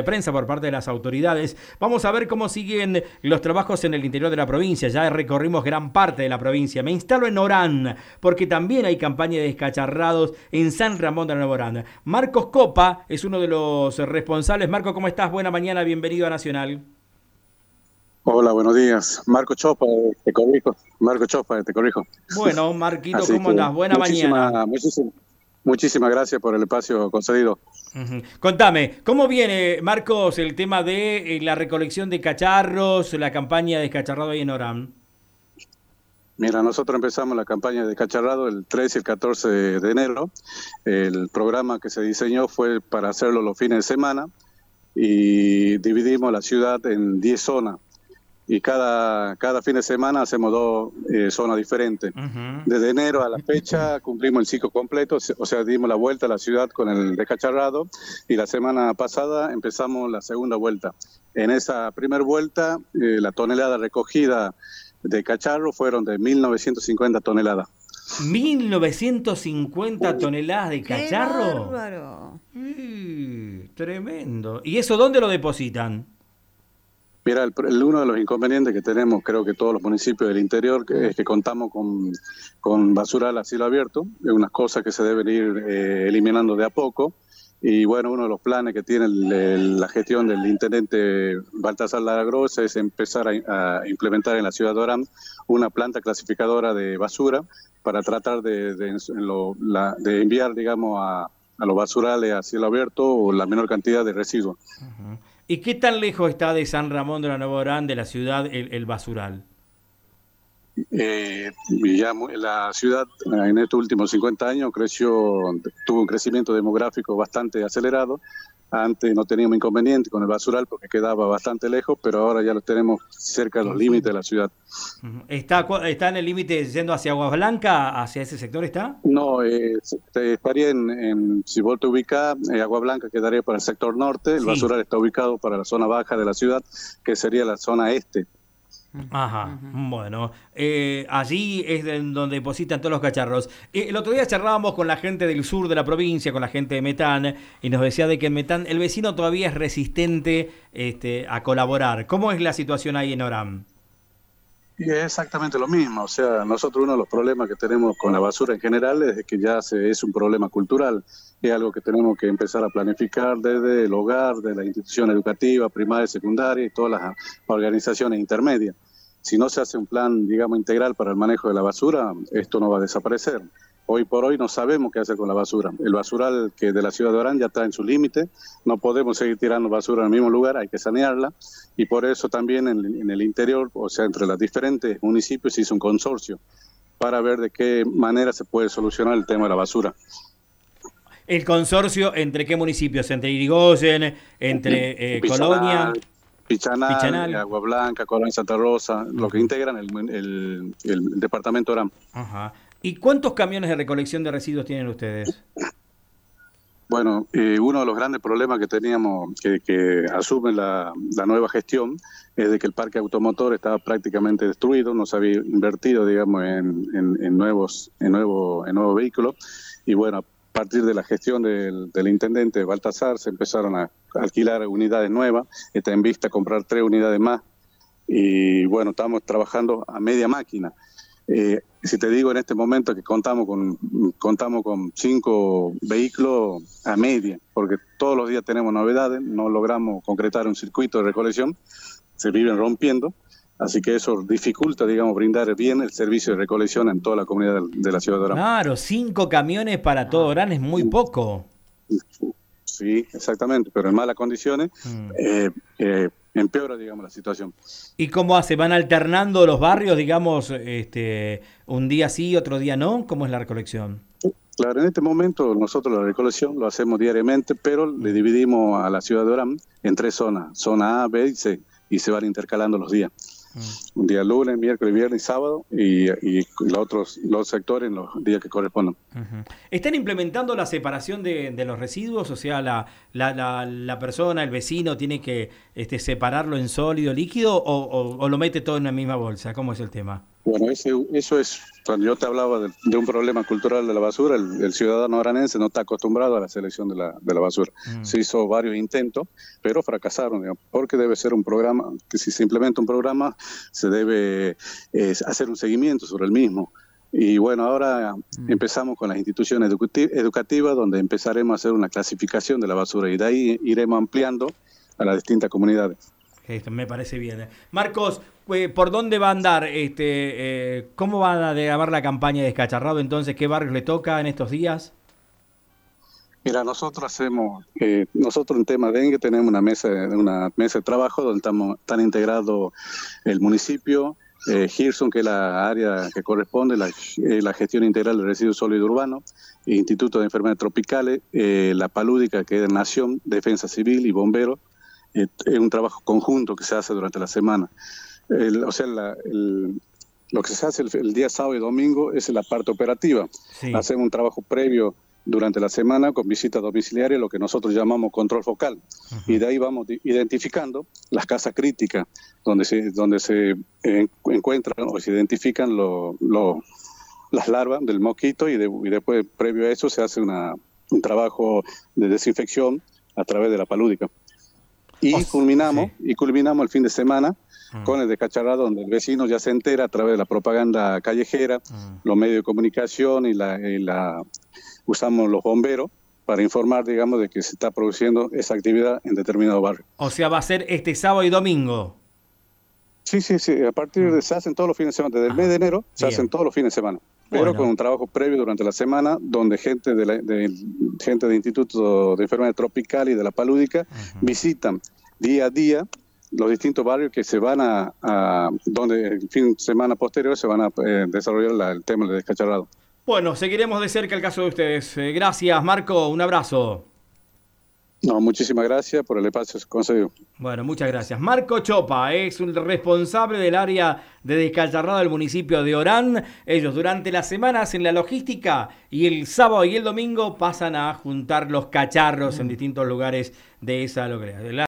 prensa por parte de las autoridades. Vamos a ver cómo siguen los trabajos en el interior de la provincia. Ya recorrimos gran parte de la provincia. Me instalo en Orán, porque también hay campaña de descacharrados en San Ramón de Nuevo Orán. Marcos Copa es uno de los responsables. Marco, ¿cómo estás? Buena mañana, bienvenido a Nacional. Hola, buenos días. Marco Chopa, te corrijo. Marco Chopa, te corrijo. Bueno, Marquito, ¿cómo andás? Buena mañana. Muchísimas gracias por el espacio concedido. Contame, ¿cómo viene, Marcos, el tema de la recolección de cacharros, la campaña de descacharrado ahí en Orán? Mira, nosotros empezamos la campaña de descacharrado el 13 y el 14 de enero. El programa que se diseñó fue para hacerlo los fines de semana y dividimos la ciudad en 10 zonas. Y cada fin de semana hacemos dos zonas diferentes. Desde enero a la fecha cumplimos el ciclo completo, o sea, dimos la vuelta a la ciudad con el descacharrado y la semana pasada empezamos la segunda vuelta. En esa primera vuelta, la tonelada recogida de cacharro fueron de 1.950 toneladas. 1.950 toneladas de cacharro. ¡Qué bárbaro! Tremendo. ¿Y eso dónde lo depositan? Mira, uno de los inconvenientes que tenemos, creo que todos los municipios del interior, es que contamos con basural a cielo abierto, es unas cosas que se deben ir eliminando de a poco. Y bueno, uno de los planes que tiene la gestión del intendente Baltasar Laragrosa es empezar a implementar en la ciudad de Orán una planta clasificadora de basura para tratar de enviar, digamos, a los basurales a cielo abierto la menor cantidad de residuos. Uh-huh. ¿Y qué tan lejos está de San Ramón de la Nueva Orán, de la ciudad, el basural? La ciudad en estos últimos 50 años tuvo un crecimiento demográfico bastante acelerado. Antes no teníamos inconveniente con el basural porque quedaba bastante lejos, pero ahora ya lo tenemos cerca de los límites de la ciudad. ¿Está en el límite yendo hacia Aguas Blancas? ¿Hacia ese sector está? No, estaría si vos te ubicás, Agua Blanca quedaría para el sector norte, el basural está ubicado para la zona baja de la ciudad, que sería la zona este. Ajá, bueno, allí es donde depositan todos los cacharros. El otro día charlábamos con la gente del sur de la provincia, con la gente de Metán, y nos decía de que en Metán el vecino todavía es resistente a colaborar. ¿Cómo es la situación ahí en Orán? Y es exactamente lo mismo, o sea, nosotros uno de los problemas que tenemos con la basura en general es que ya es un problema cultural, es algo que tenemos que empezar a planificar desde el hogar, de la institución educativa, primaria, secundaria y todas las organizaciones intermedias. Si no se hace un plan, digamos, integral para el manejo de la basura, esto no va a desaparecer. Hoy por hoy no sabemos qué hacer con la basura. El basural que de la ciudad de Orán ya está en su límite, no podemos seguir tirando basura en el mismo lugar, hay que sanearla, y por eso también en el interior, o sea, entre los diferentes municipios se hizo un consorcio para ver de qué manera se puede solucionar el tema de la basura. ¿El consorcio entre qué municipios? ¿Entre Irigoyen, entre Colonia? Pichanal, Agua Blanca, Colonia Santa Rosa, lo que integran el departamento Orán. Ajá. ¿Y cuántos camiones de recolección de residuos tienen ustedes? Bueno, uno de los grandes problemas que teníamos, que asume la nueva gestión, es de que el parque automotor estaba prácticamente destruido, no se había invertido, digamos, en nuevos vehículos, y bueno, a partir de la gestión del intendente Baltasar se empezaron a alquilar unidades nuevas, está en vista comprar 3 unidades más, y bueno, estamos trabajando a media máquina. Si te digo en este momento que contamos con 5 vehículos a media, porque todos los días tenemos novedades, no logramos concretar un circuito de recolección, se viven rompiendo, así que eso dificulta, digamos, brindar bien el servicio de recolección en toda la comunidad de la ciudad de Orán. Claro, 5 camiones para todo Orán es muy poco. Sí, exactamente, pero en malas condiciones empeora, digamos, la situación. ¿Y cómo hace? ¿Van alternando los barrios, digamos, un día sí, otro día no? ¿Cómo es la recolección? Claro, en este momento nosotros la recolección lo hacemos diariamente, pero le dividimos a la ciudad de Orán en 3 zonas, zona A, B y C, y se van intercalando los días. Un día lunes, miércoles, viernes y sábado, y los sectores en los días que correspondan. Uh-huh. ¿Están implementando la separación de los residuos? O sea, la persona, el vecino, tiene que separarlo en sólido, líquido, o lo mete todo en la misma bolsa. ¿Cómo es el tema? Bueno, eso es, cuando yo te hablaba de un problema cultural de la basura, el ciudadano oranense no está acostumbrado a la selección de la basura. Se hizo varios intentos, pero fracasaron, digamos, porque debe ser un programa, que si se implementa un programa, se debe hacer un seguimiento sobre el mismo. Y bueno, ahora empezamos con las instituciones educativas, donde empezaremos a hacer una clasificación de la basura y de ahí iremos ampliando a las distintas comunidades. Esto me parece bien. Marcos, ¿por dónde va a andar? ¿Cómo van a llamar la campaña de Descacharrado entonces? ¿Qué barrios le toca en estos días? Mira, nosotros en tema dengue tenemos una mesa de trabajo donde están integrados el municipio, Hirson, que es la área que corresponde, la gestión integral de residuos sólidos urbanos, Instituto de Enfermedades Tropicales, la Palúdica, que es Nación, Defensa Civil y Bomberos. Es un trabajo conjunto que se hace durante la semana. Lo que se hace el día sábado y domingo es la parte operativa. Sí. Hacemos un trabajo previo durante la semana con visitas domiciliarias, lo que nosotros llamamos control focal. Y de ahí vamos identificando las casas críticas donde se encuentran o se identifican las larvas del mosquito y después, previo a eso, se hace un trabajo de desinfección a través de la palúdica. Y culminamos el fin de semana con el Descacharrado, donde el vecino ya se entera a través de la propaganda callejera, los medios de comunicación y usamos los bomberos para informar, digamos, de que se está produciendo esa actividad en determinado barrio. O sea, va a ser este sábado y domingo. Sí. A partir de se hacen todos los fines de semana. Desde el mes de enero se hacen todos los fines de semana. Pero con un trabajo previo durante la semana, donde gente de Instituto de Enfermedades Tropicales y de la Palúdica visitan día a día los distintos barrios que se van donde el fin de semana posterior se van a desarrollar el tema del Descacharrado. Bueno, seguiremos de cerca el caso de ustedes. Gracias, Marco. Un abrazo. No, muchísimas gracias por el espacio concedido. Bueno, muchas gracias. Marco Chopa es un responsable del área de Descacharrado del municipio de Orán. Ellos durante la semana hacen la logística y el sábado y el domingo pasan a juntar los cacharros en distintos lugares de esa localidad.